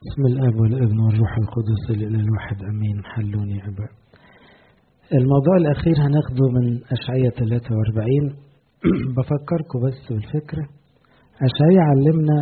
بسم الاب والابن والروح القدس الاله الواحد امين. حلوني يا اباء. الموضوع الاخير هناخده من اشعياء 43. بفكركم بس بالفكره. اشعياء علمنا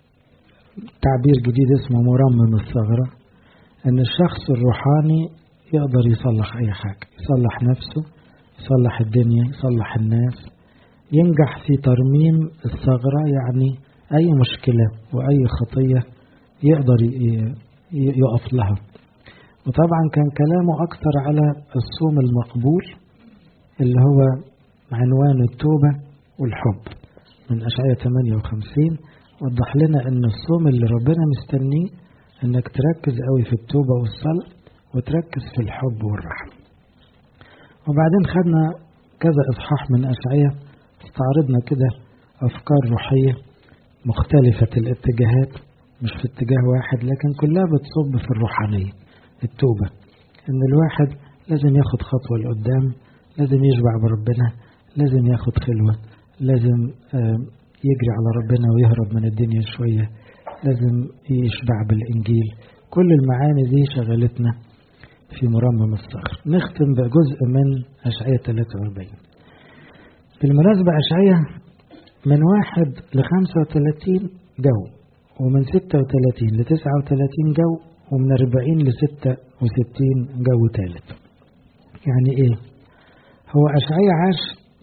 تعبير جديد اسمه مرمم الثغره، ان الشخص الروحاني يقدر يصلح اي حاجه، يصلح نفسه، يصلح الدنيا، يصلح الناس، ينجح في ترميم الثغره، يعني اي مشكله واي خطيه يقدر يقف لها. وطبعا كان كلامه أكثر على الصوم المقبول اللي هو عنوان التوبة والحب من أشعياء 58. وضح لنا أن الصوم اللي ربنا مستنيه أنك تركز قوي في التوبة والصلاة وتركز في الحب والرحمة. وبعدين خدنا كذا إصحاح من أشعياء، استعرضنا كده أفكار روحية مختلفة الاتجاهات، مش في اتجاه واحد لكن كلها بتصب في الروحانية. التوبة ان الواحد لازم ياخد خطوة لقدام، لازم يشبع بربنا، لازم ياخد خلوة، لازم يجري على ربنا ويهرب من الدنيا شوية، لازم يشبع بالإنجيل. كل المعاني دي شغلتنا في مرمم الصخر. نختم بجزء من أشعياء 43. بالمناسبة أشعياء من 1 ل35 جو، ومن 36 ل39 جو، ومن 40 ل66 جو ثالث. يعني ايه؟ هو أشعياء عاش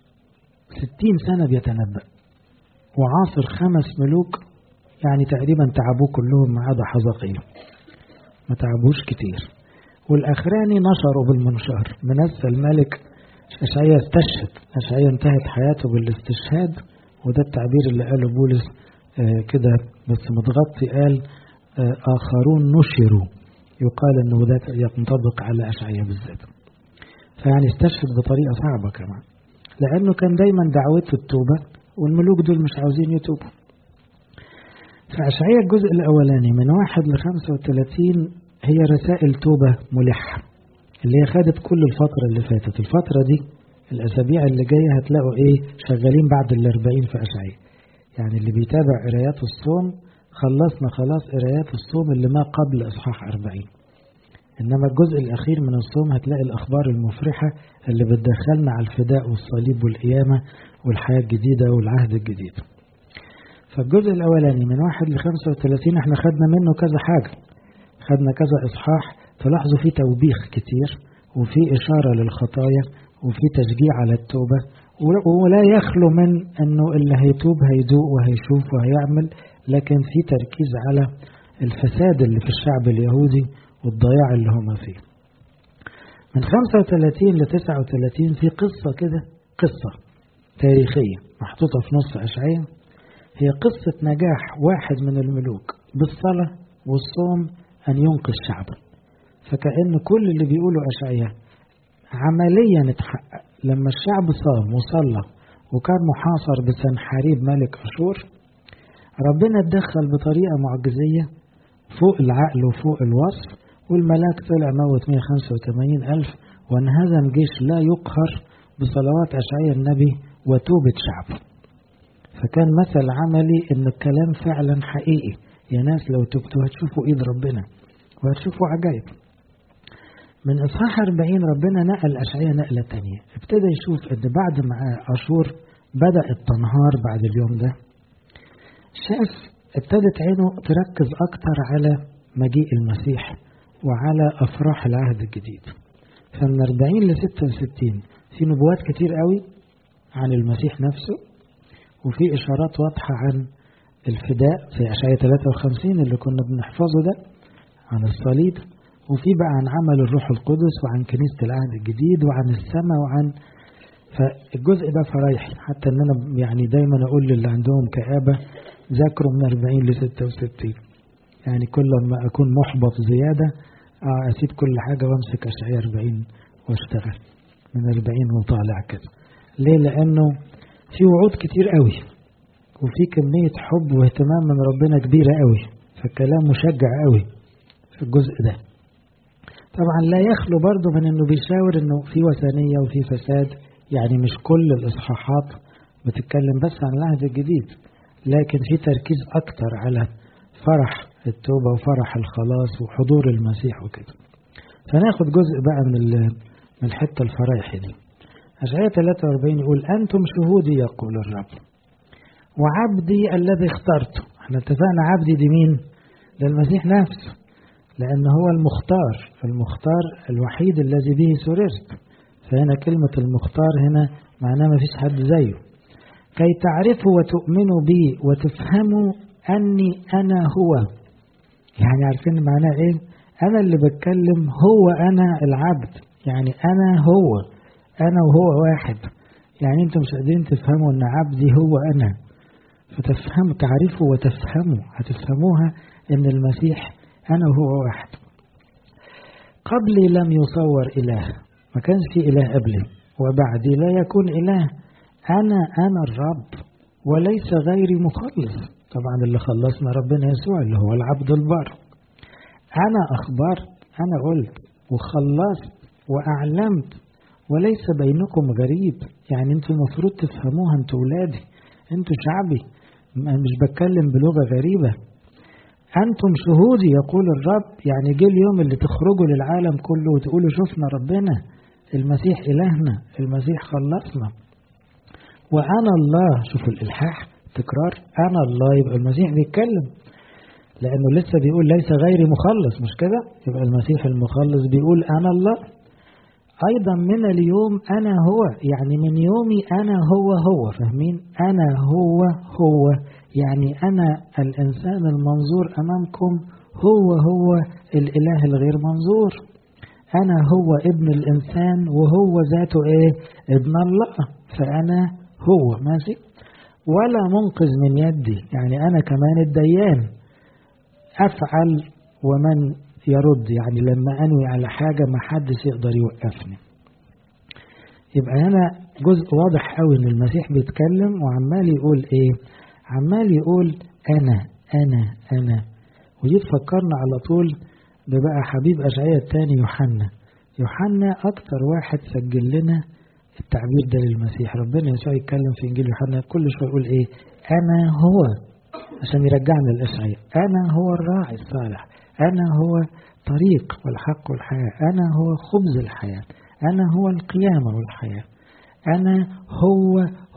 60 سنة بيتنبأ، وعاصر 5 ملوك، يعني تقريبا تعبوه كلهم ما عدا حزقيا، ما تعبوش كتير، والأخراني نشروا بالمنشار. منسى الملك أشعياء استشهد، أشعياء انتهت حياته بالاستشهاد، وده التعبير اللي قاله بولس كده بس متغطي، قال آخرون نشروا، يقال أنه ده ينطبق على أشعياء بالذات. فيعني استشهد بطريقة صعبة كمان، لأنه كان دايما دعوته التوبة والملوك دول مش عاوزين يتوبوا. فأشعياء الجزء الأولاني من 1 ل35 هي رسائل توبة ملحة، اللي هي خدت كل الفترة اللي فاتت. الفترة دي الأسابيع اللي جاية هتلاقوا إيه شغالين بعد 40 في أشعياء. يعني اللي بيتابع قرايات الصوم خلصنا خلاص قرايات الصوم اللي ما قبل إصحاح 40. إنما الجزء الأخير من الصوم هتلاقي الأخبار المفرحة اللي بتدخلنا على الفداء والصليب والقيامة والحياة الجديدة والعهد الجديد. فالجزء الأولاني من 1 ل35 احنا خدنا منه كذا حاجة، خدنا كذا إصحاح تلاحظوا فيه توبيخ كتير، وفي إشارة للخطايا، وفي تشجيع على التوبة، ولا يخلو من أنه اللي هيتوب هيدوق وهيشوف وهيعمل، لكن في تركيز على الفساد اللي في الشعب اليهودي والضياع اللي هم فيه. من 35 ل 39 في قصة كده، قصة تاريخية محطوطة في نص أشعياء، هي قصة نجاح واحد من الملوك بالصلاة والصوم أن ينقذ شعبه. فكأن كل اللي بيقوله أشعياء عمليا اتحقق لما الشعب صام وصلى وكان محاصر بسنحاريب ملك أشور. ربنا اتدخل بطريقة معجزية فوق العقل وفوق الوصف، والملاك طلع موت 185 ألف، وانهزم جيش لا يقهر بصلوات أشعياء النبي وتوبة شعبه. فكان مثل عملي ان الكلام فعلا حقيقي. يا ناس لو تبتوا هتشوفوا ايد ربنا وهتشوفوا عجائب. من إصحاح 40 ربنا نقل أشعياء نقلة تانية، ابتدى يشوف ان بعد ما أشور بدأت تنهار بعد اليوم ده، شاف ابتدت عينه تركز أكتر على مجيء المسيح وعلى أفراح العهد الجديد. فمن 40 ل 66 في نبوات كتير قوي عن المسيح نفسه، وفي إشارات واضحة عن الفداء في أشعياء 53 اللي كنا بنحفظه ده عن الصليب، وفي بقى عن عمل الروح القدس وعن كنيسة العهد الجديد وعن السماء وعن. فالجزء ده فرايحي، حتى ان انا يعني دايما اقول للي عندهم كآبة ذاكروا من 40 ل 66. يعني كل ما اكون محبط زيادة اسيب كل حاجة وامسك أشعياء 40 واشتغل من 40 وطالع كده. ليه؟ لانه في وعود كتير قوي وفي كمية حب واهتمام من ربنا كبيرة قوي، فالكلام مشجع قوي في الجزء ده. طبعا لا يخلو برضو من انه بيشاور انه في وثنية وفي فساد، يعني مش كل الاصحاحات بتتكلم بس عن العهد الجديد، لكن في تركيز اكتر على فرح التوبة وفرح الخلاص وحضور المسيح وكده. فناخد جزء بقى من الحتة الفرايحي دي. أشعياء 43 يقول أنتم شهودي يقول الرب وعبدي الذي اخترته. احنا اتفقنا عبدي دي مين؟ ده المسيح نفسه، لأن هو المختار الوحيد الذي به سررت. فهنا كلمة المختار هنا معناه ما فيش حد زيه. كي تعرفوا وتؤمنوا بي وتفهموا أني أنا هو. يعني عارفين معناه إيه؟ أنا اللي بتكلم، هو أنا العبد، يعني أنا وهو واحد. يعني أنتم مش قادرين تفهموا أن عبدي هو أنا، فتفهموا تعرفوا وتفهموا، هتفهموها أن المسيح أنا وهو واحد. قبلي لم يصور إله، ما كانش في إله قبلي، وبعدي لا يكون إله. أنا الرب وليس غيري مخلص. طبعا اللي خلصنا ربنا يسوع اللي هو العبد البار. أنا أخبرت، أنا قلت وخلصت وأعلمت، وليس بينكم غريب. يعني أنتوا المفروض تفهموها، أنتوا ولادي، أنتوا شعبي، مش بتكلم بلغة غريبة. أنتم شهودي يقول الرب. يعني جه اليوم اللي تخرجوا للعالم كله وتقولوا شفنا ربنا، المسيح إلهنا، المسيح خلصنا. وأنا الله. شوفوا الإلحاح تكرار، أنا الله، يبقى المسيح بيتكلم، لأنه لسه بيقول ليس غيري مخلص، مش كده؟ يبقى المسيح المخلص بيقول أنا الله. أيضا من اليوم أنا هو، يعني من يومي أنا هو. فاهمين؟ أنا هو يعني أنا الإنسان المنظور أمامكم، هو الإله الغير منظور. أنا هو ابن الإنسان، وهو ذاته إيه؟ ابن الله. فأنا هو ماشي. ولا منقذ من يدي، يعني أنا كمان الديان، أفعل ومن يرد. يعني لما أنوي على حاجة ما حدش يقدر يوقفني. يبقى هنا جزء واضح قوي إن المسيح بيتكلم وعمال يقول إيه؟ عمال يقول أنا. ودي تفكرنا على طول ببقى حبيب أشعياء الثاني يوحنا أكتر واحد سجل لنا التعبير ده للمسيح. ربنا يسوع يتكلم في إنجيل يوحنا كل شوية يقول إيه؟ أنا هو، عشان يرجعنا للأشعياء. أنا هو الراعي الصالح، أنا هو طريق والحق والحياة، أنا هو خبز الحياة، أنا هو القيامة والحياة، أنا هو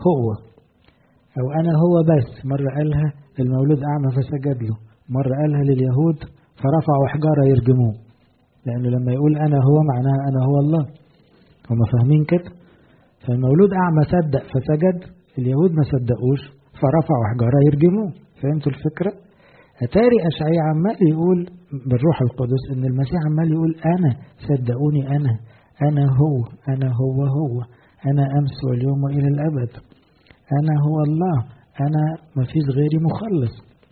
أو أنا هو بس. مرة قالها المولود أعمى فسجد له، مرة قالها لليهود فرفعوا حجارة يرجموه، لأنه لما يقول أنا هو معناها أنا هو الله. هم فاهمين كده؟ فالمولود أعمى صدق فسجد، اليهود ما صدقوش فرفعوا حجارة يرجموه. فهمتوا الفكرة؟ أتاري أشعياء عمال يقول بالروح القدس إن المسيح عمال يقول أنا، صدقوني أنا هو أنا أمس واليوم وإلى الأبد، أنا هو الله، أنا ما فيش غيري مخلص.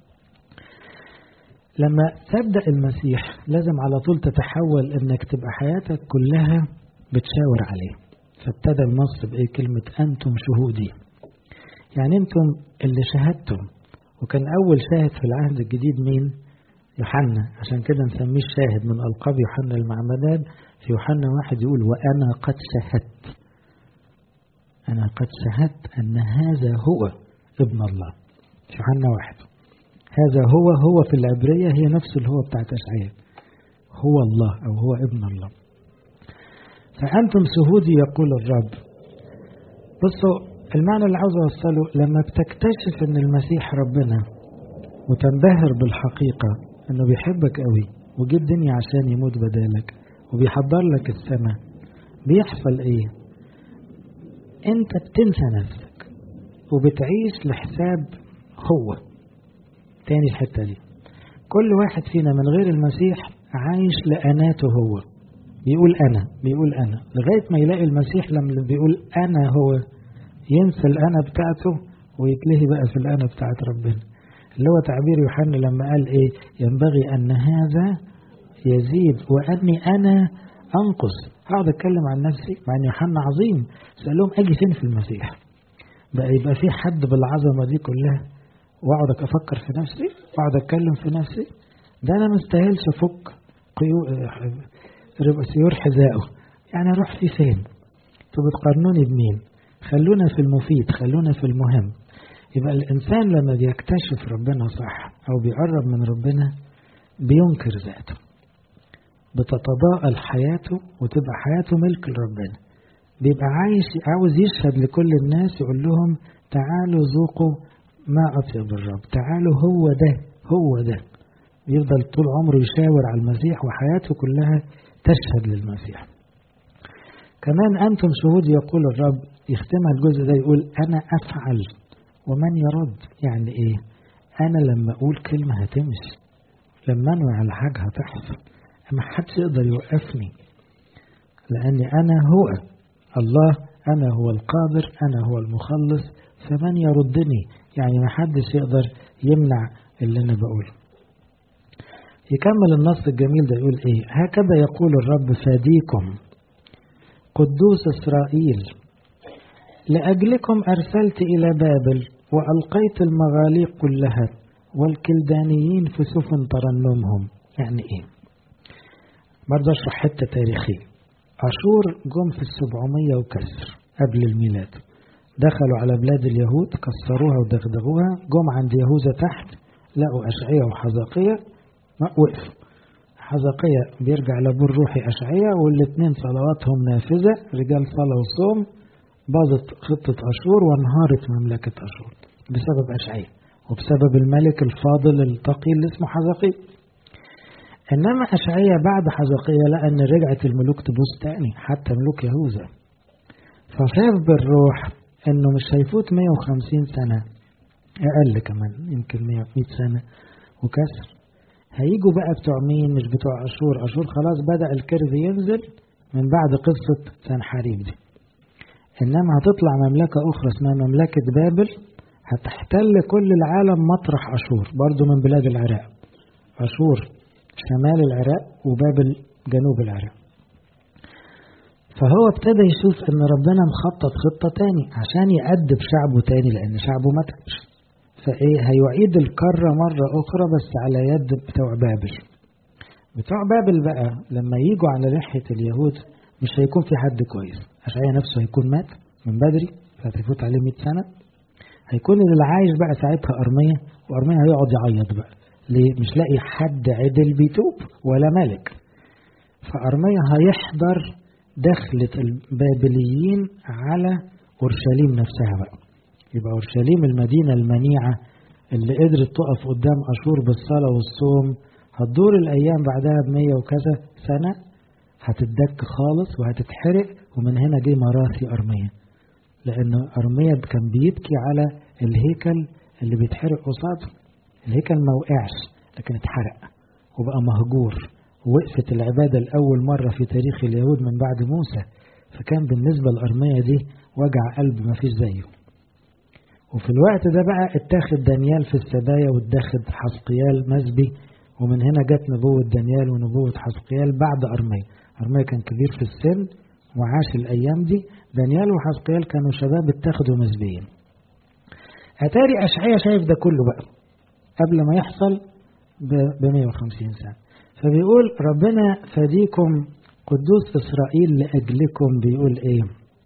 لما تبدأ المسيح لازم على طول تتحول إنك تبقى حياتك كلها بتشاور عليه. فابتدى النص بإيه؟ كلمة أنتم شهودي، يعني أنتم اللي شهدتم. وكان أول شاهد في العهد الجديد مين؟ يوحنا، عشان كده نسميه الشاهد من ألقاب يوحنا المعمدان. في يوحنا 1 يقول وأنا قد شهدت، أنا قد شهدت أن هذا هو ابن الله. في يوحنا 1 هذا هو في العبرية هي نفس اللي هو بتاعت أشعياء، هو الله أو هو ابن الله. فأنتم شهودي يقول الرب. بصوا المعنى اللي عاوز أوصله، لما بتكتشف أن المسيح ربنا وتنبهر بالحقيقة أنه بيحبك قوي وجيب الدنيا عشان يموت بدالك وبيحضر لك السماء، بيحصل إيه؟ أنت بتنسى نفسك وبتعيش لحساب هو. تاني الحتة دي، كل واحد فينا من غير المسيح عايش لأناته هو، بيقول أنا لغاية ما يلاقي المسيح لما بيقول أنا هو ينسى الأنا بتاعته ويتلهي بقى في الأنا بتاعت ربنا، اللي هو تعبير يوحنا لما قال إيه؟ ينبغي أن هذا يزيد وأني أنا أنقص. هقعد أتكلم عن نفسي مع أن يوحنا عظيم، سألهم أجي فين في المسيح؟ بقى يبقى في حد بالعظمة دي كلها وأقعد أفكر في نفسي وأقعد أتكلم في نفسي؟ ده أنا مستاهلش أفك سيور حذائه، يعني أروح في فين؟ انتوا بتقارنوني بمين؟ خلونا في المفيد، خلونا في المهم. يبقى الإنسان لما بيكتشف ربنا صح أو بيقرب من ربنا بينكر ذاته، بتتضاءل حياته وتبقى حياته ملك لربنا، بيبقى عاوز يشهد لكل الناس، يقول لهم تعالوا ذوقوا ما أطيب الرب، تعالوا هو ده. يفضل طول عمره يشاور على المسيح وحياته كلها تشهد للمسيح. كمان أنتم شهود يقول الرب، يختمها الجزء ده يقول أنا أفعل ومن يرد. يعني إيه؟ أنا لما أقول كلمة هتمشي، لما أنوي على حاجة هتحصل، ما حدش يقدر يوقفني، لأني أنا هو الله، أنا هو القادر، أنا هو المخلص، فمن يردني؟ يعني ما حدش يقدر يمنع اللي أنا بقوله. يكمل النص الجميل ده يقول إيه؟ هكذا يقول الرب فاديكم قدوس إسرائيل، لأجلكم أرسلت إلى بابل وألقيت المغاليق كلها والكلدانيين في سفن ترنمهم. يعني إيه؟ برضه أشرح حتة تاريخية. أشور جم في 700 وكسر قبل الميلاد، دخلوا على بلاد اليهود كسروها ودغدغوها، جم عند يهوذا تحت لقوا أشعية وحزقية، وقفوا. حزقية بيرجع لأبوه الروحي أشعية، والاثنين صلواتهم نافذة، رجال صلاة وصوم، باظت خطة أشور وانهارت مملكة أشور بسبب أشعية وبسبب الملك الفاضل التقي اللي اسمه حزقية. إنما أشعية بعد حزقية لقى أن رجعت الملوك تبوظ تاني، حتى ملوك يهوذا، فشاف بالروح أنه مش هيفوت 150 سنة، أقل كمان، يمكن 100 سنة وكسر، هيجوا بقى بتوع مين؟ مش بتوع أشور. أشور خلاص بدأ الكيرف ينزل من بعد قصة سنحاريب دي، إنما هتطلع مملكة أخرى اسمها مملكة بابل، هتحتل كل العالم مطرح أشور، برضو من بلاد العراق. أشور شمال العراق وبابل جنوب العراق. فهو ابتدى يشوف ان ربنا مخطط خطة تاني عشان يأدب شعبه تاني، لان شعبه ما تبش، فايه هيعيد الكرة مرة اخرى بس على يد بتوع بابل. بتوع بابل بقى لما ييجوا على لحية اليهود مش هيكون في حد كويس، أشعياء نفسه هيكون مات من بدري فهتفوت عليه 100 سنة، هيكون اللي عايش بقى ساعتها أرمية، وأرمية هيقعد يعيط بقى ليه؟ مش لاقي حد عدل بيتوب ولا ملك. فأرمية هيحضر دخلة البابليين على أورشليم نفسها بقى، يبقى أورشليم المدينة المنيعة اللي قدرت تقف قدام أشور بالصلاة والصوم، هتدور الأيام بعدها ب100 وكذا سنة، هتدك خالص وهتتحرق. ومن هنا جه مراثي أرمية، لأن أرمية كان بيبكي على الهيكل اللي بيتحرق قصاده. الهيكل ما وقعش لكن اتحرق وبقى مهجور، ووقفت العبادة الأول مرة في تاريخ اليهود من بعد موسى، فكان بالنسبة لأرمية دي وجع قلب ما فيش زيه. وفي الوقت ده بقى اتاخد دانيال في السبايا واتاخد حزقيال مسبي، ومن هنا جت نبوة دانيال ونبوة حزقيال بعد أرمية. أرمية كان كبير في السن وعاش الأيام دي، دانيال وحزقيال كانوا شباب اتاخدوا مسبيين. أتاري أشعياء شايف ده كله بقى قبل ما يحصل ب150 سنة، فبيقول ربنا فديكم قدوس إسرائيل لأجلكم. بيقول إيه؟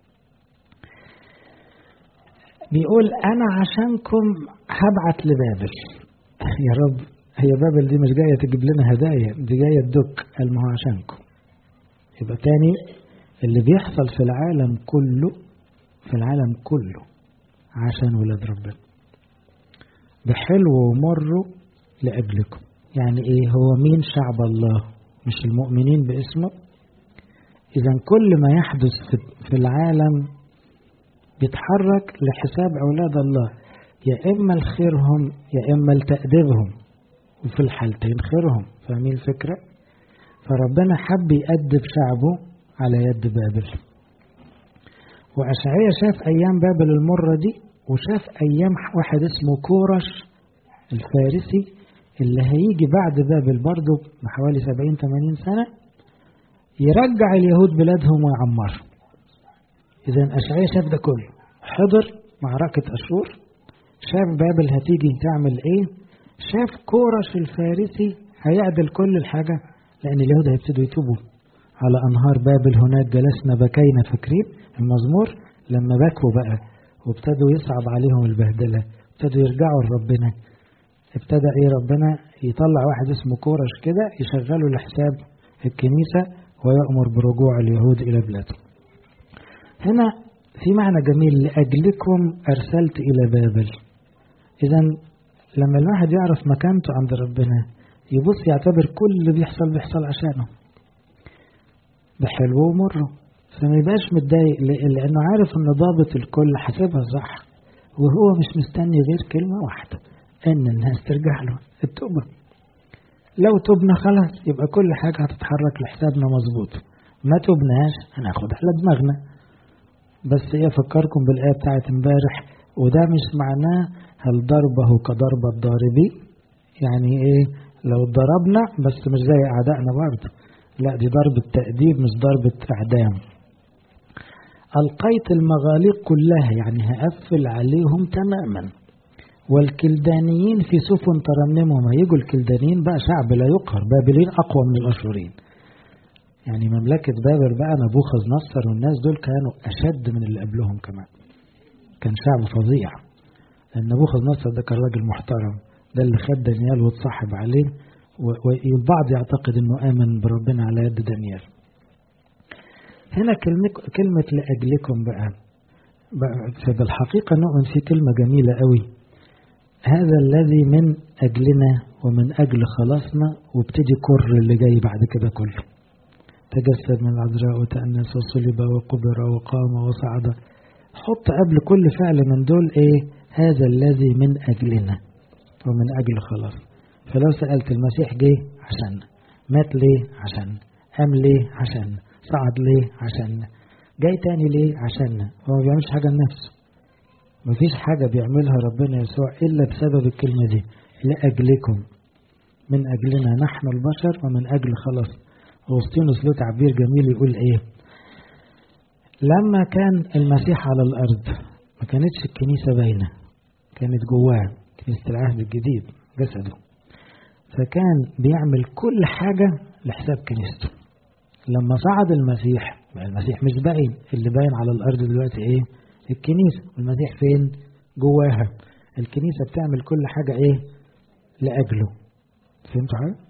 بيقول أنا عشانكم هبعت لبابل. يا رب، هي بابل دي مش جاية تجيب لنا هدايا، دي جاية تدك، قال ما هو عشانكم. يبقى تاني اللي بيحصل في العالم كله، في العالم كله عشان ولاد ربنا، بحلو ومره لأجلكم. يعني إيه؟ هو مين شعب الله؟ مش المؤمنين باسمه؟ إذا كل ما يحدث في العالم بيتحرك لحساب أولاد الله، يا إما لخيرهم يا إما لتأديبهم، وفي الحالتين خيرهم. فاهمين الفكرة؟ فربنا حب يأدب شعبه على يد بابل. وأشعياء شاف أيام بابل المرة دي، وشاف أيام واحد اسمه كورش الفارسي اللي هيجي بعد بابل برضه بحوالي 70-80 سنة، يرجع اليهود بلادهم ويعمر. إذن أشعياء شاف ده كله، حضر معركة أشور، شاف بابل هتيجي تعمل إيه، شاف كورش الفارسي هيعدل كل الحاجة، لأن اليهود هيبتدوا يتوبوا على أنهار بابل. هناك جلسنا بكينا، فاكرين المزمور لما بكوا بقى وابتدوا يصعب عليهم البهدلة، ابتدوا يرجعوا لربنا، ابتدى ربنا يطلع واحد اسمه كورش كده يشغله لحساب الكنيسة ويأمر برجوع اليهود إلى بلاده. هنا في معنى جميل، لأجلكم أرسلت إلى بابل. إذا لما الواحد يعرف مكانته عند ربنا يبص يعتبر كل اللي بيحصل عشانه، بحلوه ومره، فما يبقاش متضايق لأنه عارف أن ضابط الكل حسبها صح، وهو مش مستني غير كلمة واحدة، أن الناس ترجع له التوبة. لو تبنا خلاص يبقى كل حاجة هتتحرك لحسابنا مظبوط، ما تبناش هناخد على دماغنا. بس فكركم بالآية بتاعت امبارح، وده مش معناه هل ضربه كضرب الضاربي، يعني لو ضربنا بس مش زي أعدائنا برضه، لا دي ضربة تأديب مش ضربة إعدام. ألقيت المغاليق كلها، يعني هقفل عليهم تماما، والكلدانيين في سفن ترنمهم. هيجوا الكلدانيين بقى شعب لا يقهر، بابلين أقوى من الأشورين، يعني مملكة بابل بقى نبوخذ نصر والناس دول كانوا أشد من اللي قبلهم كمان، كان شعب فظيع. نبوخذ نصر ده كان راجل محترم، ده اللي خد دانيال واتصاحب عليه، والبعض يعتقد انه آمن بربنا على يد دانيال. هنا كلمة لأجلكم بقى فبالحقيقة نؤمن في كلمة جميلة قوي، هذا الذي من أجلنا ومن أجل خلاصنا، وابتدي كر اللي جاي بعد كده كله. تجسد من العذراء وتأنس وصلب وقبر وقام وصعد. حط قبل كل فعل من دول هذا الذي من أجلنا ومن أجل خلاص. فلو سألت المسيح جه عشان، مات ليه عشان، قام ليه عشان، صعد ليه عشان، جاي تاني ليه عشان. هو ما بيعملش حاجة لنفسه، مفيش حاجة بيعملها ربنا يسوع إلا بسبب الكلمة دي، لأجلكم، من أجلنا نحن البشر ومن أجل خلاص. أغسطينوس له تعبير جميل يقول لما كان المسيح على الأرض ما كانتش الكنيسة باينة، كانت جواه كنيسة العهد الجديد جسده، فكان بيعمل كل حاجة لحساب كنيسته. لما صعد المسيح مش باين، اللي باين على الأرض دلوقتي الكنيسة، والمسيح فين؟ جواها. الكنيسة بتعمل كل حاجة لأجله. فهمتوا حاجة؟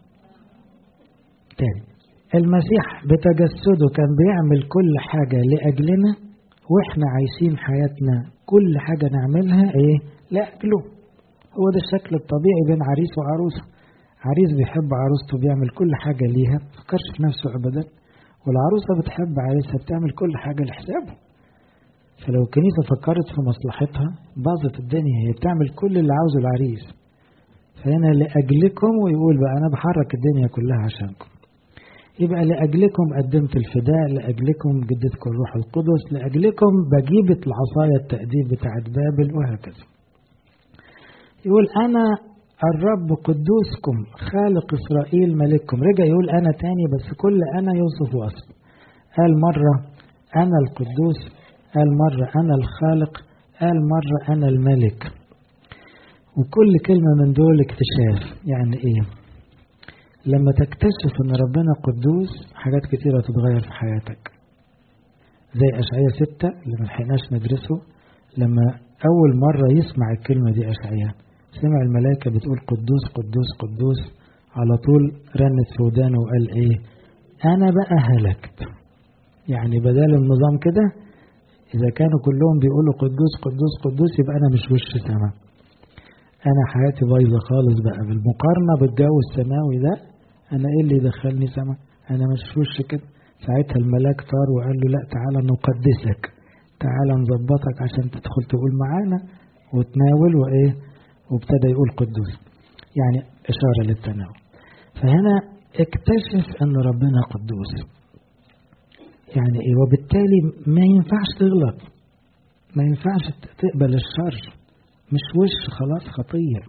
تاني، المسيح بتجسده كان بيعمل كل حاجة لأجلنا، وإحنا عايشين حياتنا كل حاجة نعملها لأجله. هو ده الشكل الطبيعي بين عريس وعروسة. عريس بيحب عروسته بيعمل كل حاجة ليها، مفكرش في نفسه أبدا، والعروسة بتحب عريسها بتعمل كل حاجة لحسابه. فلو الكنيسة فكرت في مصلحتها باظت الدنيا، هي بتعمل كل اللي عاوزه العريس. فهنا لأجلكم، ويقول بقى أنا بحرك الدنيا كلها عشانكم. يبقى لأجلكم قدمت الفداء، لأجلكم جددكم الروح القدس، لأجلكم بجيبة العصاية التأديب بتاعت بابل، وهكذا. يقول أنا الرب قدوسكم خالق إسرائيل ملككم. رجع يقول أنا تاني، بس كل أنا يوصف وصف. قال مرة أنا القدوس، قال مرة أنا الخالق، قال مرة أنا الملك. وكل كلمة من دول اكتشاف. يعني لما تكتشف أن ربنا قدوس حاجات كتيرة تتغير في حياتك، زي أشعياء 6 اللي ملحقناش ندرسه. لما أول مرة يسمع الكلمة دي أشعياء، سمع الملائكة بتقول قدوس قدوس قدوس، على طول رنت في ودانه وقال أنا بقى هلكت. يعني بدل النظام كده، إذا كانوا كلهم بيقولوا قدوس قدوس قدوس، يبقى أنا مش وش سما، أنا حياتي بايظة خالص بقى بالمقارنة بالجو السماوي ده. أنا اللي يدخلني سما؟ أنا مش وش كده. ساعتها الملاك طار وقال له لا، تعالى نقدسك، تعالى نظبطك عشان تدخل تقول معانا وتناول وابتدى يقول قدوس، يعني إشارة للتناول. فهنا اكتشف أن ربنا قدوس، يعني وبالتالي ما ينفعش تغلط، ما ينفعش تقبل الشر، مش وش خلاص خطية.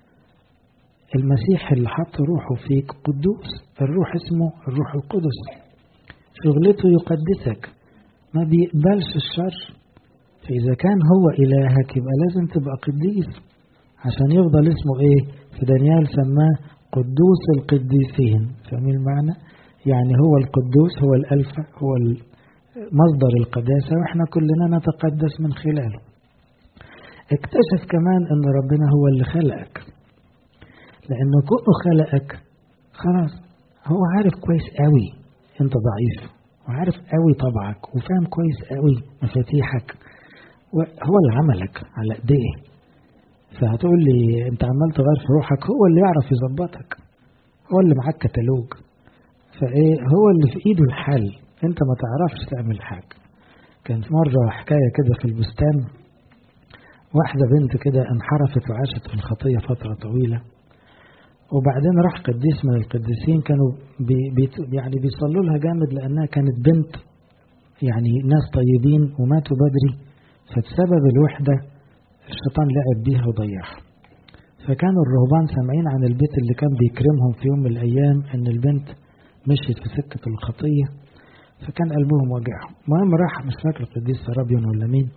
المسيح اللي حط روحه فيك قدوس، الروح اسمه الروح القدس، شغلته يقدسك، ما بيقبلش الشر. فإذا كان هو إلهك يبقى لازم تبقى قديس عشان يفضل اسمه في دانيال سماه قدوس القديسين. فاهمين المعنى؟ يعني هو القدوس، هو الألفا، هو مصدر القداسة، وإحنا كلنا نتقدس من خلاله. اكتشف كمان أن ربنا هو اللي خلقك. لأنه كونه خلقك خلاص هو عارف كويس قوي انت ضعيف، وعارف قوي طبعك، وفاهم كويس قوي مفاتيحك، وهو اللي عملك على ايديه. فهتقول لي انت عمال تغير في روحك، هو اللي يعرف يظبطك، هو اللي معاك كتالوج، فايه هو اللي في ايده الحل، انت ما تعرفش تعمل حاجة. كانت مرة حكاية كده في البستان، واحدة بنت كده انحرفت وعاشت في الخطية فترة طويلة، وبعدين راح قديس من القديسين كانوا يعني بيصلوا لها جامد، لأنها كانت بنت يعني ناس طيبين وماتوا بدري، فبسبب الوحدة الشيطان لعب بيها وضيعها. فكانوا الرهبان سامعين عن البيت اللي كان بيكرمهم في يوم من الأيام إن البنت مشيت في سكة الخطية، فكان قلبهم وجعهم. المهم راح، مش فاكر القديس سرابيون ولا مين،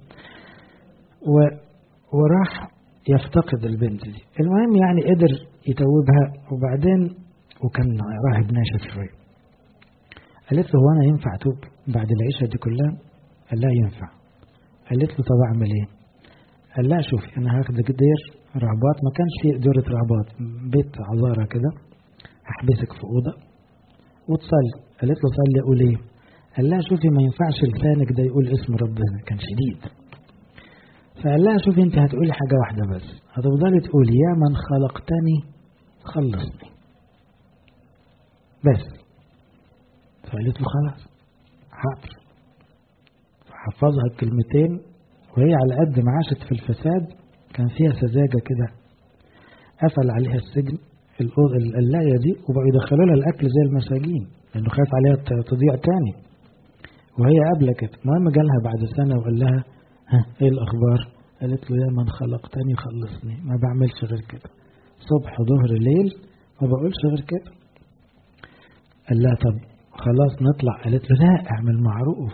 وراح يفتقد البنت دي. المهم يعني قدر يتوبها، وبعدين وكان راهب ناشف شوية، قالت له هو أنا ينفع أتوب بعد العيشة دي كلها؟ قال لا ينفع. قالت له طب أعمل إيه؟ قال لا شوفي أنا هاخدك دير رهبات، ما كانش فيه دورة رهبات، بيت عذارة كده، هحبسك في أوضة وتصلي. قالت له صلي أقول إيه؟ قال لا شوفي ما ينفعش لسانك ده يقول اسم ربنا، كان شديد. فقال لها شوفي انت هتقولي حاجة واحدة بس، هتفضلي تقولي يا من خلقتني خلصني بس. فقالت له خلاص حاضر. فحفظها الكلمتين، وهي على قد ما عاشت في الفساد كان فيها سذاجة كده، قفل عليها السجن القلاية دي، وبقوا يدخلوا لها الأكل زي المساجين لأنه خاف عليها تضيع تاني، وهي قبل كده. المهم جالها بعد سنة وقال لها ها ايه الأخبار؟ قالت له يا من خلقتني خلصني، ما بعملش غير كده، صبح ظهر ليل ما بقولش غير كده. قال لها طب خلاص نطلع. قالت له لا اعمل معروف،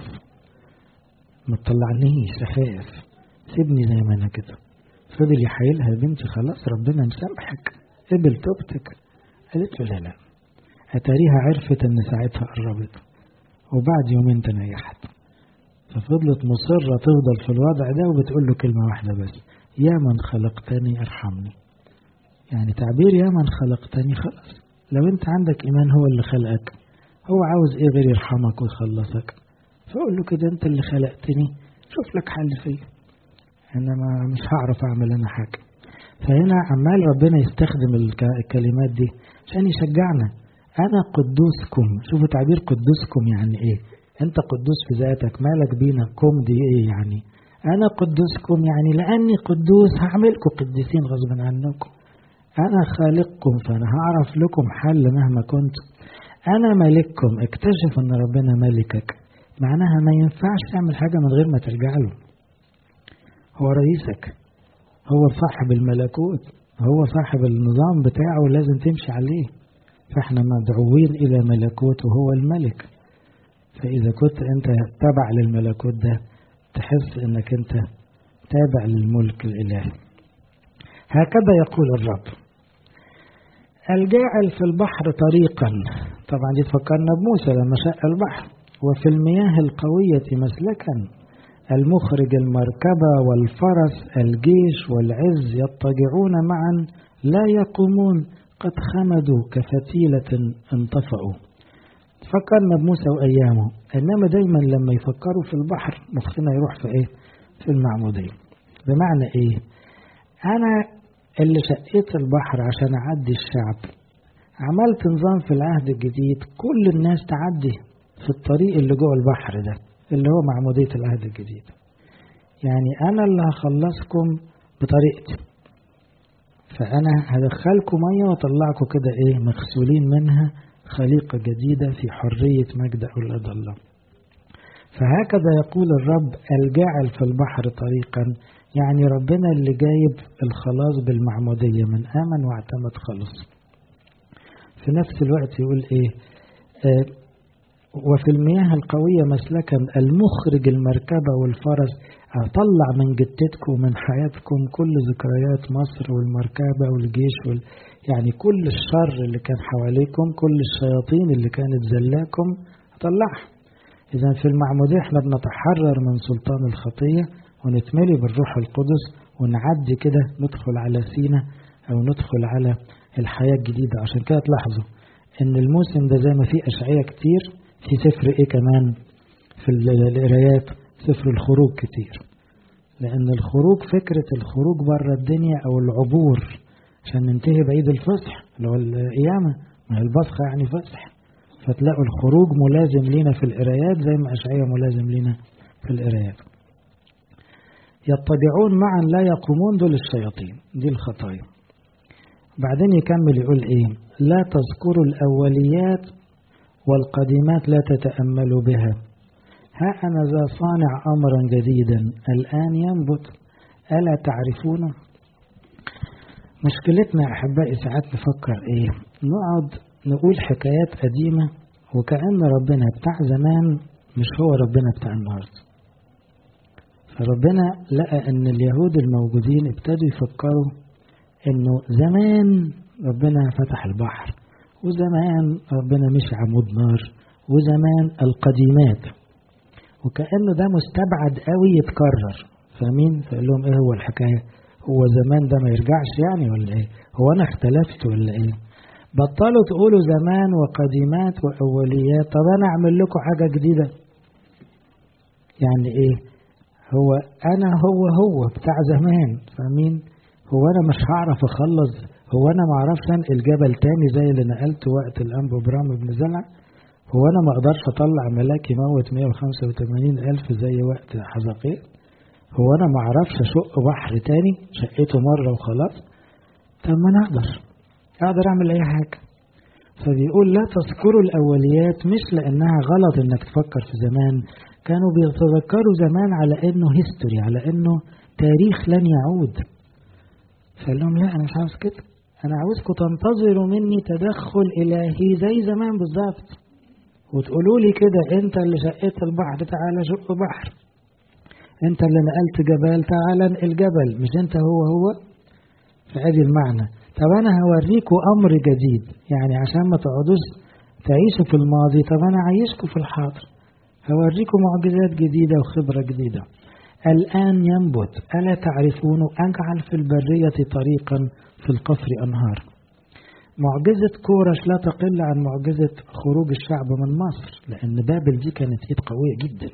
ما تطلعنيش أخاف، سيبني زي ما أنا كده. فضل يحايلها بنتي خلاص ربنا مسامحك، قبل توبتك. قالت له لا لا، أتاريها عرفت أن ساعتها قربت، وبعد يومين تنيحت. ففضلت مصرة تفضل في الوضع ده، وبتقول له كلمة واحدة بس، يا من خلقتني ارحمني. يعني تعبير يا من خلقتني خلاص، لو انت عندك ايمان هو اللي خلقك، هو عاوز ايه غير يرحمك ويخلصك؟ فقول له كده انت اللي خلقتني، شوف لك حل فيه، انا مش هعرف اعمل انا حاجة. فهنا عمال ربنا يستخدم الكلمات دي عشان يشجعنا. انا قدوسكم، شوفوا تعبير قدوسكم يعني ايه، انت قدوس في ذاتك، مالك بينا كم دي ايه يعني؟ انا قدوسكم يعني لاني قدوس هعملكم قديسين غصبا عنكم، انا خالقكم فانا هعرف لكم حل مهما كنت، انا ملككم، اكتشف ان ربنا ملكك، معناها ما ينفعش تعمل حاجة من غير ما ترجع له. هو رئيسك، هو صاحب الملكوت، هو صاحب النظام بتاعه لازم تمشي عليه. فاحنا مدعوين الى ملكوت وهو الملك، فإذا كنت أنت تابع للملكوت ده تحس أنك أنت تابع للملك الإلهي. هكذا يقول الرب الجاعل في البحر طريقا، طبعا دي تفكرنا بموسى لما شق البحر، وفي المياه القوية مسلكا، المخرج المركبة والفرس الجيش والعز يضطجعون معا لا يقومون، قد خمدوا كفتيلة انطفأوا. فكرنا بموسى وأيامه، إنما دايما لما يفكروا في البحر مخنا يروح في إيه؟ في المعمودية. بمعنى إيه؟ أنا اللي شقيت البحر عشان أعدي الشعب، عملت نظام في العهد الجديد كل الناس تعدي في الطريق اللي جوه البحر ده اللي هو معمودية العهد الجديد. يعني أنا اللي هخلصكم بطريقتي، فأنا هدخلكم مية وطلعكم كده إيه؟ مغسولين منها، خليقة جديدة في حرية مجد أولاد الله. فهكذا يقول الرب الجاعل في البحر طريقا، يعني ربنا اللي جايب الخلاص بالمعمودية، من آمن واعتمد خلص. في نفس الوقت يقول إيه؟ وفي المياه القوية مسلكا، المخرج المركبة والفرس، أطلع من جدتكم ومن حياتكم كل ذكريات مصر والمركبة والجيش يعني كل الشر اللي كان حواليكم، كل الشياطين اللي كانت زلاكم أطلعها. إذن في المعمودية احنا بنتحرر من سلطان الخطية ونتملي بالروح القدس، ونعدي كده ندخل على سينا أو ندخل على الحياة الجديدة. عشان كده تلاحظوا ان الموسم ده زي ما فيه أشعية كتير، في سفر ايه كمان في القرايات؟ سفر الخروج كتير. لأن الخروج، فكرة الخروج بره الدنيا أو العبور عشان ننتهي بعيد الفصح اللي هو القيامة، ما هي البصخة يعني فصح، فتلاقوا الخروج ملازم لينا في القرايات زي ما أشعية ملازم لينا في القرايات. يتبعون معا لا يقومون، دول الشياطين، دي الخطايا. بعدين يكمل يقول ايه؟ لا تذكروا الأوليات والقديمات لا تتأملوا بها، ها أنا ذا صانع أمرا جديدا الآن ينبت ألا تعرفونه. مشكلتنا يا أحبائي ساعات نفكر إيه؟ نقعد نقول حكايات قديمة وكأن ربنا بتاع زمان مش هو ربنا بتاع النهاردة. فربنا لقى أن اليهود الموجودين ابتدوا يفكروا أنه زمان ربنا فتح البحر، وزمان ربنا مشي عمود نار، وزمان القديمات، وكأنه ده مستبعد قوي يتكرر. فاهمين؟ فقال لهم ايه هو الحكاية؟ هو زمان ده ما يرجعش يعني ولا ايه؟ هو انا اختلفت ولا ايه؟ بطلوا تقولوا زمان وقديمات وأوليات، طب انا اعمل لكم حاجة جديدة. يعني ايه؟ هو انا هو بتاع زمان. فاهمين؟ هو انا مش هعرف اخلص، هو انا ما اعرفش انقل جبل تاني زي اللي نقلته وقت الانبا برام بن زلع؟ هو أنا ما أقدرش أطلع ملاك يموت 185,000 زي وقت حزقية؟ هو أنا ما أعرفش أشق بحر تاني شقيته مرة وخلاص؟ طب ما أنا أقدر أعمل أي حاجة. فبيقول لا تذكروا الأوليات، مش لأنها غلط إنك تفكر في زمان، كانوا بيتذكروا زمان على إنه هيستوري، على إنه تاريخ لن يعود. فقال لهم لا، أنا مش عاوز كده، أنا عاوزكم تنتظروا مني تدخل إلهي زي زمان بالظبط، وتقولوا لي كده انت اللي شقيت البحر تعالى شق بحر، انت اللي نقلت جبال تعالى انقل جبل، مش انت هو. فادي المعنى. طب انا هوريكوا امر جديد، يعني عشان ما تقعدوش تعيشوا في الماضي، طب انا عايشكوا في الحاضر، هوريكوا معجزات جديدة وخبرة جديدة. الآن ينبت ألا تعرفون أجعل في البرية طريقا في القفر أنهار. معجزة كورش لا تقل عن معجزة خروج الشعب من مصر، لأن بابل دي كانت إيد قوية جدا.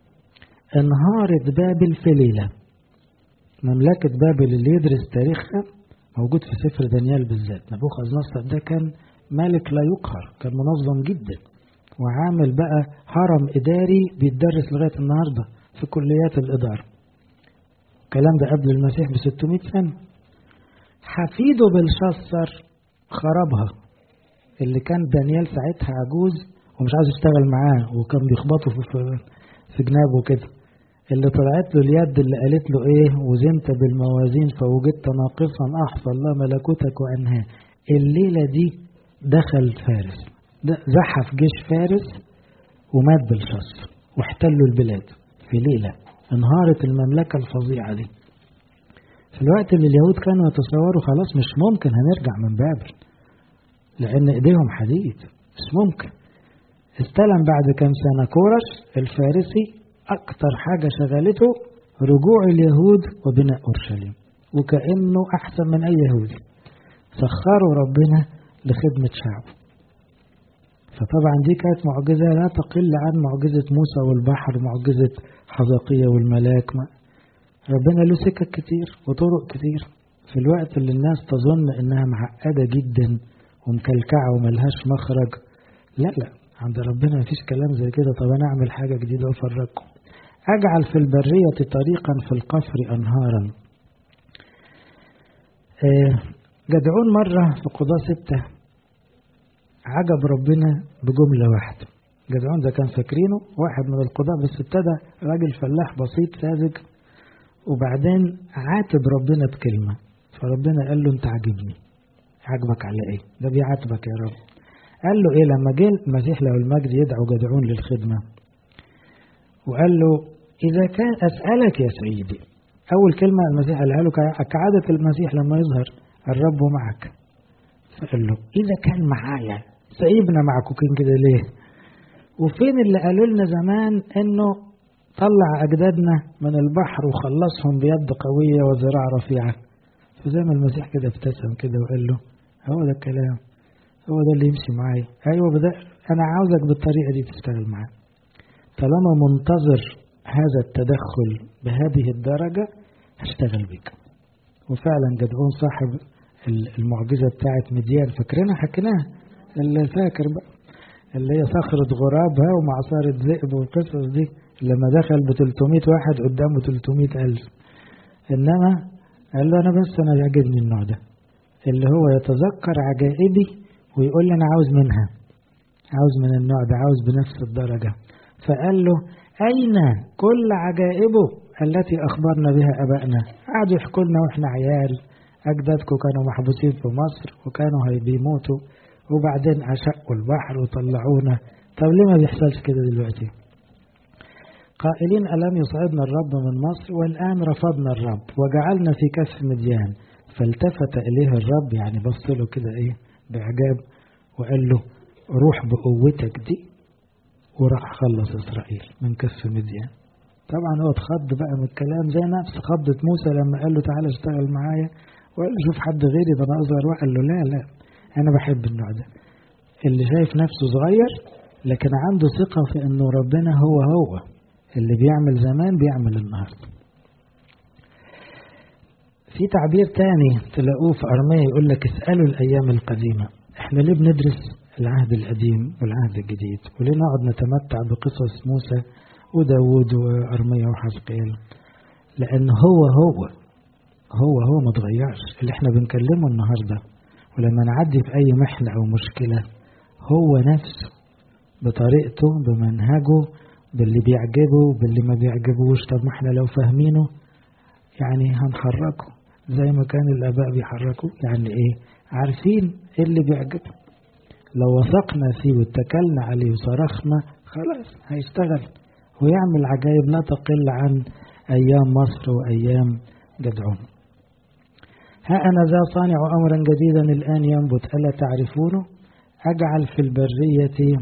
انهارت بابل في ليلة. مملكة بابل اللي يدرس تاريخها موجود في سفر دانيال بالذات. نبوخذ نصر ده كان ملك لا يقهر، كان منظم جدا، وعامل بقى هرم إداري بيتدرس لغاية النهاردة في كليات الإدارة. الكلام ده قبل المسيح ب600 سنة. حفيده بلشاصر خربها، اللي كان دانيال ساعتها عجوز ومش عايز يشتغل معاه، وكان بيخبطه في جنابه كده، اللي طلعت له اليد اللي قالت له ايه؟ وزنت بالموازين فوجدت ناقصا احصى الله ملكوتك وانهاه. الليلة دي دخل فارس، زحف جيش فارس ومات بلشاصر واحتلوا البلاد في ليلة. انهارت المملكة الفظيعة دي في الوقت اللي اليهود كانوا يتصوروا خلاص مش ممكن هنرجع من بابل لأن إيديهم حديد، مش ممكن. استلم بعد كام سنة كورش الفارسي، أكتر حاجة شغلته رجوع اليهود وبناء أورشليم، وكأنه أحسن من أي يهودي. سخروا ربنا لخدمة شعبه. فطبعا دي كانت معجزة لا تقل عن معجزة موسى والبحر، معجزة حزقية والملاك. ربنا له سكك كتير وطرق كتير في الوقت اللي الناس تظن انها معقدة جدا ومكلكعة وملهاش مخرج. لا، عند ربنا مفيش كلام زي كده. طب انا اعمل حاجة جديدة وافرجكم. اجعل في البرية طريقا في القفر انهارا. جدعون مرة في قضاء 6 عجب ربنا بجملة واحدة. جدعون ده كان فاكرينه واحد من القضاء، بس ابتدى راجل فلاح بسيط ساذج، وبعدين عاتب ربنا بكلمة. فربنا قال له انت عاجبني. عاجبك على ايه؟ ده بيعاتبك يا رب. قال له ايه؟ لما جه المسيح له المجد يدعو جدعون للخدمة وقال له اذا كان اسألك يا سيدي، اول كلمة المسيح قالها له كعادة المسيح لما يظهر الرب معك، فقال له اذا كان معايا سيبنا معكوكين كده ليه؟ وفين اللي قالوا لنا زمان انه طلع أجدادنا من البحر وخلصهم بيد قوية وذراع رفيعة؟ فزي ما المسيح كده ابتسم كده وقال له هو ده الكلام، هو ده اللي يمشي معايا. أيوة أنا عاوزك بالطريقة دي تشتغل معايا. طالما منتظر هذا التدخل بهذه الدرجة هشتغل بك. وفعلا جدعون صاحب المعجزة بتاعت مديان، فاكرينها حكيناها، اللي فاكر بقى، اللي هي صخرة غرابها ومعصارة ذئب والقصص دي، لما دخل ب300 واحد قدامه 300,000. إنما قال له أنا يعجبني النوع ده اللي هو يتذكر عجائبي ويقول لي أنا عاوز منها، عاوز من النوع ده، عاوز بنفس الدرجة. فقال له أين كل عجائبه التي أخبرنا بها أبائنا؟ قعدوا يحكوا لنا وإحنا عيال، أجدادكم كانوا محبوسين في مصر وكانوا بيموتوا وبعدين أشقوا البحر وطلعونا. طب ليه ما بيحصلش كده دلوقتي؟ قائلين ألم يصعدنا الرب من مصر والآن رفضنا الرب وجعلنا في كف مديان. فالتفت إليه الرب، يعني بص له كده بإعجاب وقال له روح بقوتك دي، وراح خلص إسرائيل من كف مديان. طبعا هو اتخض بقى من الكلام، زي نفس خضة موسى لما قال له تعالى اشتغل معايا، وقال له شوف حد غيري ده انا اصغر. وقال له لا انا بحب النوع ده اللي شايف نفسه صغير لكن عنده ثقة في انه ربنا هو اللي بيعمل زمان بيعمل النهارده. في تعبير تاني تلاقوه في أرميا يقول لك اسألوا الأيام القديمة. احنا ليه بندرس العهد القديم والعهد الجديد؟ وليه نقعد نتمتع بقصص موسى وداود وأرميا وحزقيل؟ لأن هو ما تغيرش. اللي احنا بنكلمه النهاردة ولما نعدي في أي محنة أو مشكلة هو نفسه بطريقته بمنهجه باللي بيعجبه باللي ما بيعجبوش. طب ما احنا لو فاهمينه يعني هنحركه زي ما كان الآباء بيحركوا. يعني عارفين اللي بيعجبه، لو وثقنا فيه واتكلنا عليه وصرخنا خلاص هيشتغل ويعمل عجائب لا تقل عن أيام مصر وأيام جدعون. ها أنا ذا صانع أمرا جديدا الآن ينبت ألا تعرفونه؟ أجعل في البرية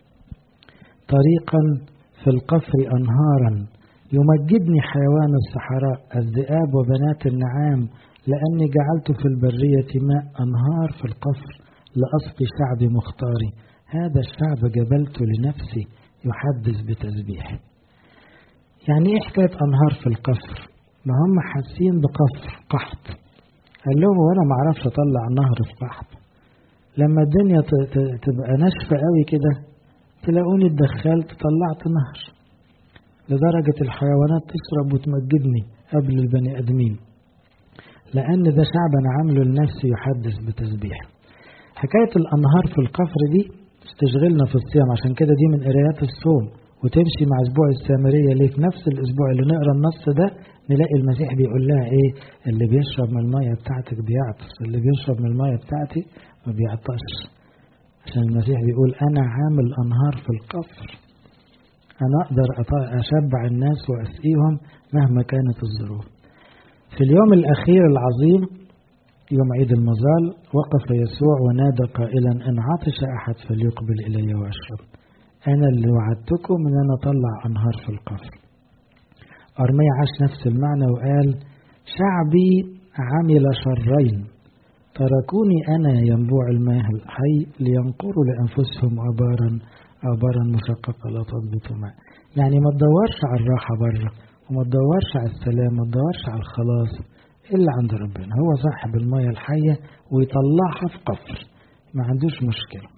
طريقا في القفر أنهارا يمجدني حيوان الصحراء الذئاب وبنات النعام، لأني جعلت في البرية ماء أنهار في القفر لأسقي شعبي مختاري. هذا الشعب جبلت لنفسي يحدث بتسبيح. يعني ايه حكاية أنهار في القفر؟ ما هم حاسين بقفر قحط. قال لهم وانا ما اعرفش اطلع نهر في قحط، لما الدنيا تبقى ناشفة قوي كده تلاقوني اتدخلت طلعت نهر لدرجة الحيوانات تشرب وتمجدني قبل البني ادمين، لان ده شعب انا عامله لنفسي يحدث بتسبيح. حكاية الانهار في القفر دي تشغلنا في الصيام، عشان كده دي من قرايات الصوم وتمشي مع اسبوع السامرية. ليه في نفس الاسبوع اللي نقرا النص ده نلاقي المسيح بيقول لها اللي بيشرب من المية بتاعتك بيعطش، اللي بيشرب من المية بتاعتي ما بيعطش. عشان المسيح بيقول انا عامل انهار في القفر، انا اقدر اشبع الناس واسقيهم مهما كانت الظروف. في اليوم الاخير العظيم يوم عيد المظال وقف يسوع ونادى قائلا ان عطش احد فليقبل الي واشرب. انا اللي وعدتكم ان انا اطلع انهار في القفر. أرميا عاش نفس المعنى وقال شعبي عمل شرين تركوني أنا ينبوع الماء الحي لينقروا لأنفسهم آبارا مشققة لا تضبط ماء. يعني ما تدورش على الراحة بره وما تدورش على السلام، ما تدورش على الخلاص إلا عند ربنا. هو صاحب الماء الحية ويطلعها في قفر ما عندوش مشكلة.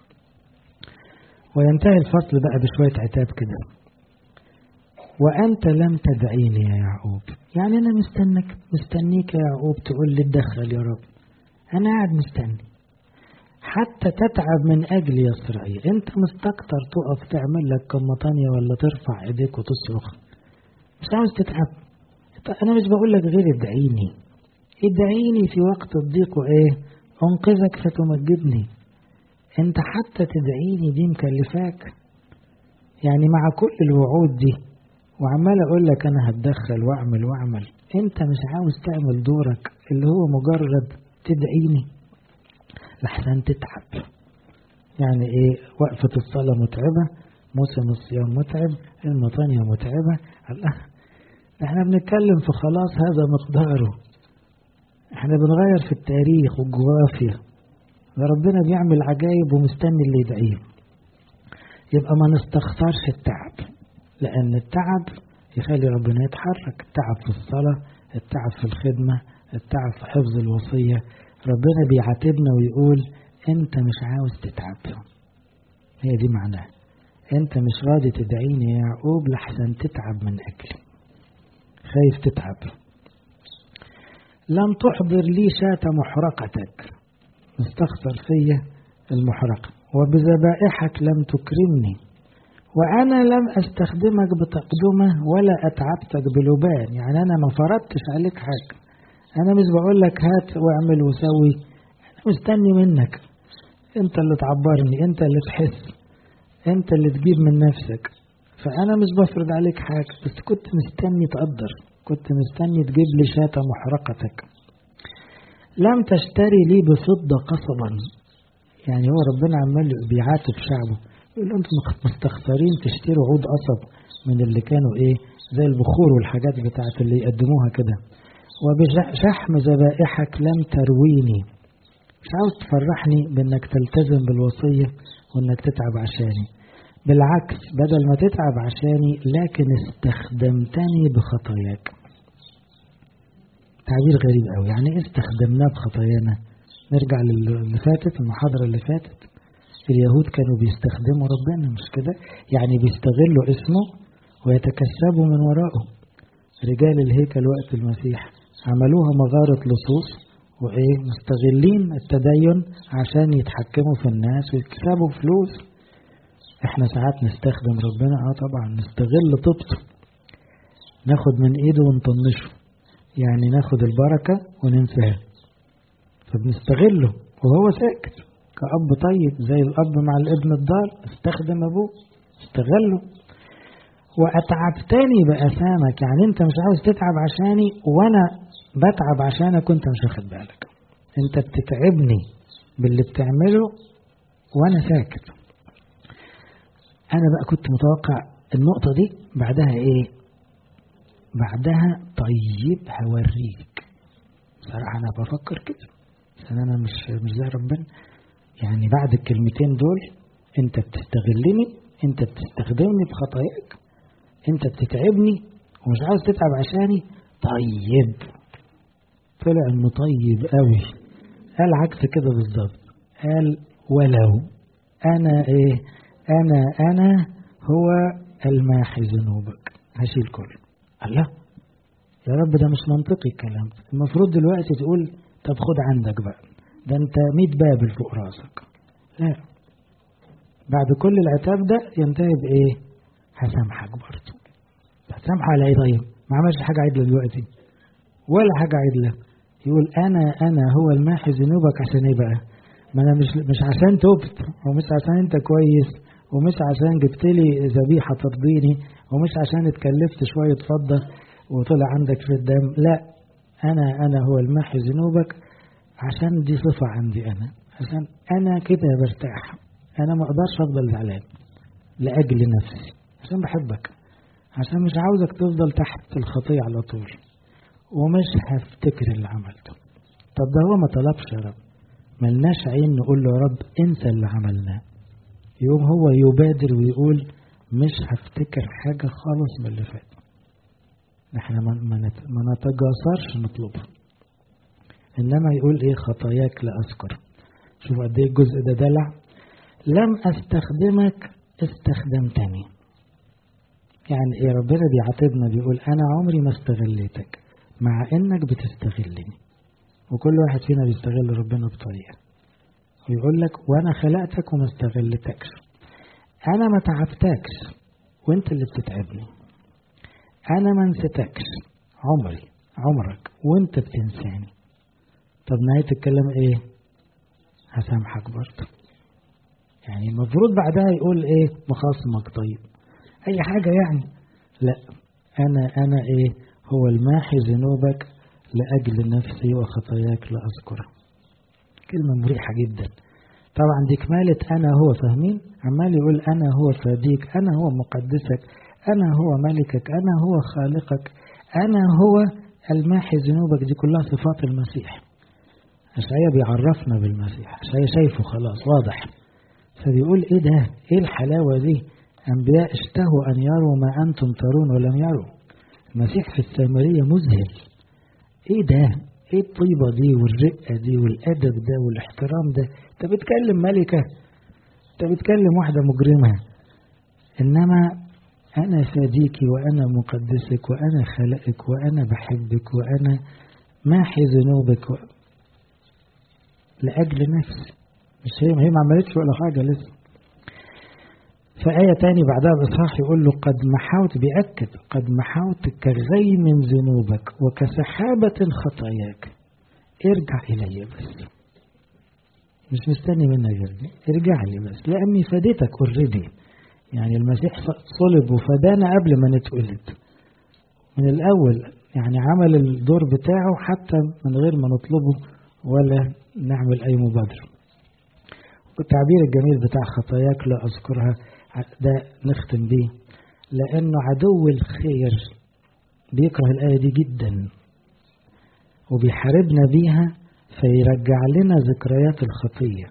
وينتهي الفصل بقى بشوية عتاب كده. وأنت لم تدعيني يا يعقوب، يعني أنا مستنيك يا يعقوب تقول لي اتدخل يا رب، أنا قاعد مستني حتى تتعب من أجل يا إسرائيل. أنت مستكتر تقف تعمل لك كمطانية ولا ترفع إيديك وتصرخ، مش عاوز تتعب. أنا مش بقول لك غير ادعيني في وقت الضيق أنقذك فتمجدني. أنت حتى تدعيني دي مكلفاك، يعني مع كل الوعود دي وعمال أقول لك أنا هتدخل وأعمل أنت مش عاوز تعمل دورك اللي هو مجرد تدعيني لحسن تتعب. يعني وقفة الصلاة متعبة، موسم الصيام متعب، المطانية متعبة. الله، احنا بنتكلم في خلاص هذا مقداره، احنا بنغير في التاريخ والجغرافيا ده ربنا بيعمل عجائب ومستني اللي يدعيه. يبقى ما نستخسرش التعب، لأن التعب يخلي ربنا يتحرك. التعب في الصلاة، التعب في الخدمة، التعب في حفظ الوصية. ربنا بيعاتبنا ويقول انت مش عاوز تتعب. هي دي معناه، انت مش راضي تدعيني يا يعقوب لحسن تتعب من أجلي، خايف تتعب. لم تحضر لي شاة محرقتك، مستخسر فيا المحرقة. وبذبائحك لم تكرمني، وأنا لم أستخدمك بتقدمة ولا أتعبتك بلبان. يعني أنا ما فرضتش عليك حاجة، أنا مش بقول لك هات واعمل وسوي، أنا مستني منك أنت اللي تعبرني، أنت اللي تحس، أنت اللي تجيب من نفسك. فأنا مش بفرض عليك حاجة، بس كنت مستني تقدر، كنت مستني تجيب لي شاة محرقتك. لم تشتري لي بفضة قصبا. يعني هو ربنا عمال بيعاتب شعبه، يقول أنتم مستخسرين تشتروا عود قصب من اللي كانوا إيه زي البخور والحاجات بتاعت اللي يقدموها كده. وبشحم ذبائحك لم ترويني. مش عاوز تفرحني بأنك تلتزم بالوصية وأنك تتعب عشاني، بالعكس بدل ما تتعب عشاني لكن استخدمتني بخطاياك. تعبير غريب قوي. يعني ايه استخدمناه بخطايانا؟ نرجع للي فاتت، المحاضرة اللي فاتت. اليهود كانوا بيستخدموا ربنا، مش كده؟ يعني بيستغلوا اسمه ويتكسبوا من وراءه. رجال الهيكل وقت المسيح عملوها مغارة لصوص وايه، مستغلين التدين عشان يتحكموا في الناس ويكسبوا فلوس. احنا ساعات نستخدم ربنا طبعا، نستغل طبطه، ناخد من ايده ونطنشه، يعني ناخد البركة وننساها، فبنستغله وهو ساكت كأب طيب زي الأب مع الابن الضال، استخدم أبوه استغله. وأتعبتني بأثامك، يعني أنت مش عاوز تتعب عشاني وأنا بتعب عشانك وأنت مش واخد بالك. أنت بتتعبني باللي بتعمله وأنا ساكت. أنا بقى كنت متوقع النقطة دي بعدها إيه؟ بعدها طيب هوريك. صراحة أنا بفكر كده، بس أنا مش زي ربنا. يعني بعد الكلمتين دول، أنت بتستغلني، أنت بتستخدمني بخطاياك، أنت بتتعبني ومش عاوز تتعب عشاني. طيب طلع إنه طيب قوي. قال عكس كده بالظبط، قال ولو أنا إيه، أنا هو الماحي ذنوبك، هشيل كله. الله يا رب، ده مش منطقي الكلام. المفروض دلوقتي تقول طب خد عندك بقى، ده انت 100 بابل فوق راسك. لا، بعد كل العتاب ده ينتهي بايه؟ هسامحك برضه. هسامحه على ايه؟ طيب ما عملش حاجه عدله دلوقتي ولا حاجه عدله. يقول انا هو الماحي ذنوبك. عشان ايه بقى؟ ما انا مش عشان تبت، ومش عشان انت كويس، ومش عشان جبت لي ذبيحه ترضيني، ومش عشان اتكلفت شويه فضه وطلع عندك في الدم. لا، أنا هو الماحي ذنوبك، عشان دي صفة عندي أنا، عشان أنا كده برتاح. أنا ما أقدرش أفضل زعلان لأجل نفسي، عشان بحبك، عشان مش عاوزك تفضل تحت الخطية على طول، ومش هفتكر اللي عملته. طب ده هو ما طلبش يا رب، ملناش عين نقول له يا رب انسى اللي عملناه. يوم هو يبادر ويقول مش هفتكر حاجة خالص من اللي فات. احنا ما نتجاسرش نطلبه، انما يقول ايه؟ خطاياك لا اذكر. شوف قد ايه الجزء ده دلع. لم استخدمك استخدمتني. يعني ايه؟ ربنا بيعاتبنا بيقول انا عمري ما استغليتك، مع انك بتستغلني. وكل واحد فينا بيستغل ربنا بطريقه، ويقول لك وانا خلقتك وما استغلتكش. انا ما تعبتكش وانت اللي بتتعبني. أنا ما نسيتكش عمرك وانت بتنساني. طب نهاية الكلام ايه؟ هسامحك برضه. يعني المفروض بعدها يقول ايه؟ مخاصمك. طيب اي حاجة يعني. لا، انا ايه؟ هو الماحي ذنوبك لأجل نفسي وخطاياك لا أذكر. كلمة مريحة جدا. طبعا دي كمالة أنا هو. فاهمين؟ عمال يقول أنا هو فاديك، أنا هو مقدسك، أنا هو ملكك، أنا هو خالقك، أنا هو الماحي ذنوبك. دي كلها صفات المسيح. أشعياء بيعرفنا بالمسيح، أشعياء شايفه خلاص واضح، فبيقول إيه ده؟ إيه الحلاوة دي؟ أنبياء اشتهوا أن يروا ما أنتم ترون ولم يروا. المسيح في السامرية مذهل. إيه ده؟ إيه الطيبة دي والرقة دي والأدب ده والاحترام ده؟ أنت بتكلم ملكة، أنت بتكلم واحدة مجرمة، إنما أنا فاديك وأنا مقدسك وأنا خلقك وأنا بحبك وأنا ماحي ذنوبك لأجل نفسي. مش هي ما عملتش ولا حاجة لسه. فآية تاني بعدها بإصحاح يقول له قد محوت، بيأكد قد محوت كغيم من ذنوبك وكسحابة خطاياك، ارجع إلي بس، مش مستني منك غير دي، ارجع لي بس لأني فديتك اوريدي. يعني المسيح صلب وفدانا قبل ما نتولد من الأول، يعني عمل الدور بتاعه حتى من غير ما نطلبه ولا نعمل أي مبادرة. والتعبير الجميل بتاع خطاياك لا أذكرها ده نختم بيه، لأنه عدو الخير بيكره الآية دي جدا وبيحاربنا بيها، فيرجع لنا ذكريات الخطية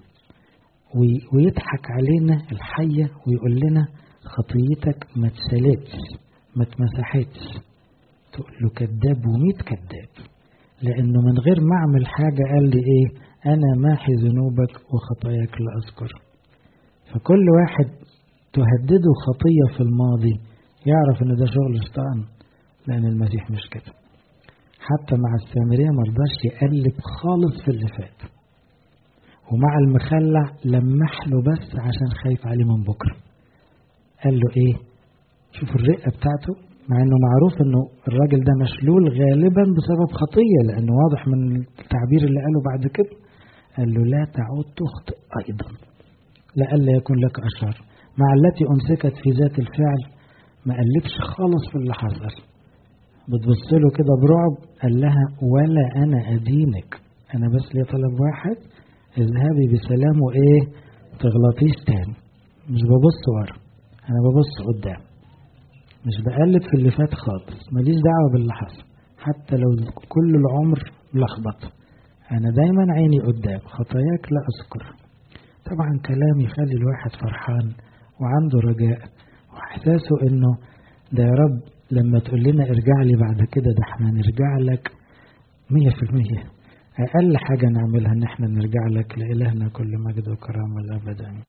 ويضحك علينا الحية ويقول لنا خطيتك ما اتسالتش ما اتمسحتش. تقول له كذاب و100 كذاب، لأنه من غير ما أعمل حاجة قال لي إيه؟ أنا ماحي ذنوبك وخطاياك لا أذكر. فكل واحد تهدده خطية في الماضي يعرف ان ده شغل شيطان، لان المسيح مش كده. حتى مع السامرية مرضاش يقلب خالص في اللي فات، ومع المخلع لمح له بس عشان خايف عليه من بكرة. قال له ايه؟ شوف الرقة بتاعته، مع انه معروف انه الراجل ده مشلول غالبا بسبب خطية، لانه واضح من التعبير اللي قاله بعد كده. قال له لا تعود تخطئ ايضا لئلا يكون لك اشر. مع التي أمسكت في ذات الفعل ما قلبش خالص في اللي حصل، بتبص له كده برعب. قال لها ولا أنا أدينك، أنا بس لي طلب واحد، اذهبي بسلام وإيه تغلطيش تاني. مش ببص ورا، أنا ببص قدام، مش بقلب في اللي فات خالص، ماليش دعوة باللي حصل حتى لو كل العمر لخبط. أنا دايما عيني قدام، خطاياك لا أذكر. طبعا كلام يخلي الواحد فرحان وعنده رجاء وإحساسه إنه ده يا رب لما تقول لنا ارجع لي بعد كده، ده احنا نرجع لك 100%. أقل حاجة نعملها إن احنا نرجع لك. لإلهنا كل مجد وكرامة الأبد.